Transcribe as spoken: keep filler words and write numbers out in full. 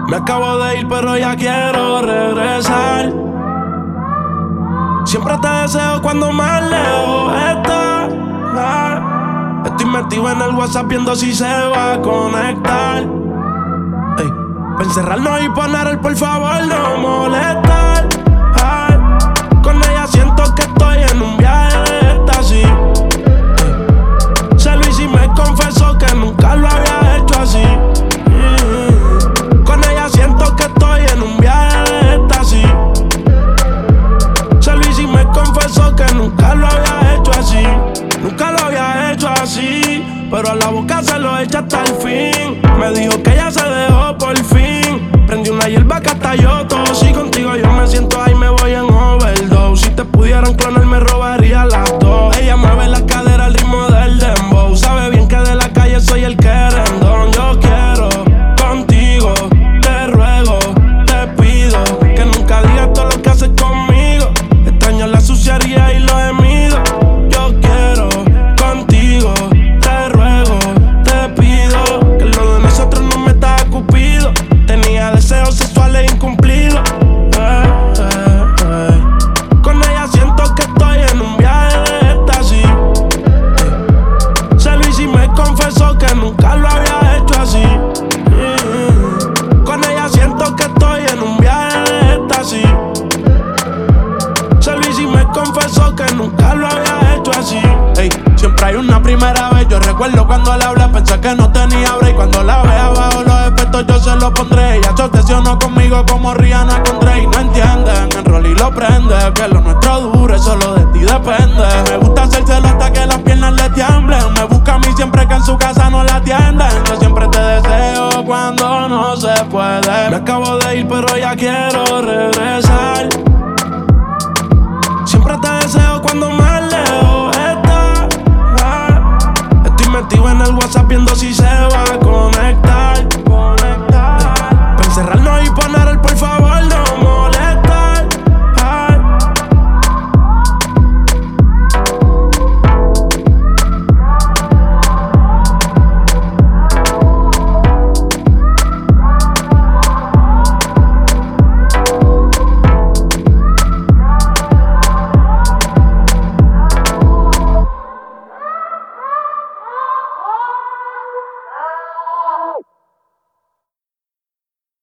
Me acabo de ir, pero ya quiero regresar. Siempre te deseo cuando más lejos estás. Ah, estoy metido en el WhatsApp viendo si se va a conectar. Ey, para encerrarnos y poner el por favor no molestar. Ay, con ella siento que estoy en un viaje de éxtasis. Ey, se lo hice y me confesó que nunca lo había hecho así. Mm, con ella siento que estoy en un viaje de éxtasis. Se lo hice y me confesó que nunca lo había hecho así. Nunca lo había hecho así, pero a la boca se lo echa hasta el fin. Me dijo que ella se dejó por fin. Prendí una hierba que hasta yo tosí. Contigo yo me siento ahí, me voy en overdose. Si te pudieran clonar me robaría las dos. Ella mueve la cadera al ritmo del dembow. Sabe bien que de la calle soy el querendón. Yo quiero contigo, te ruego, te pido que nunca digas todo lo que haces conmigo. Extraño la suciedad y los gemidos. Yo quiero contigo, te ruego, te pido que lo de nosotros no me está cupido. Tenía deseos sexuales incumplidos. Eh, eh, eh. Con ella siento que estoy en un viaje de éxtasis. Eh. Se lo hice y me confesó que nunca lo había hecho así. Mm. Con ella siento que estoy en un viaje de éxtasis. Se lo hice y me confesó que nunca lo había hecho así. Ey, siempre hay una primera vez. Yo recuerdo cuando le hablé, pensé que no tenía break. Cuando la vea bajo los efectos yo se lo pondré. Ella se obsesionó conmigo como Rihanna con Drake. No entienden, el rol y lo prende. Que lo nuestro dure, solo de ti depende. Me gusta hacérselo hasta que las piernas le tiemblen. Me busca a mí siempre que en su casa no la atienden. Yo siempre te deseo cuando no se puede. Me acabo de ir pero ya quiero regresar.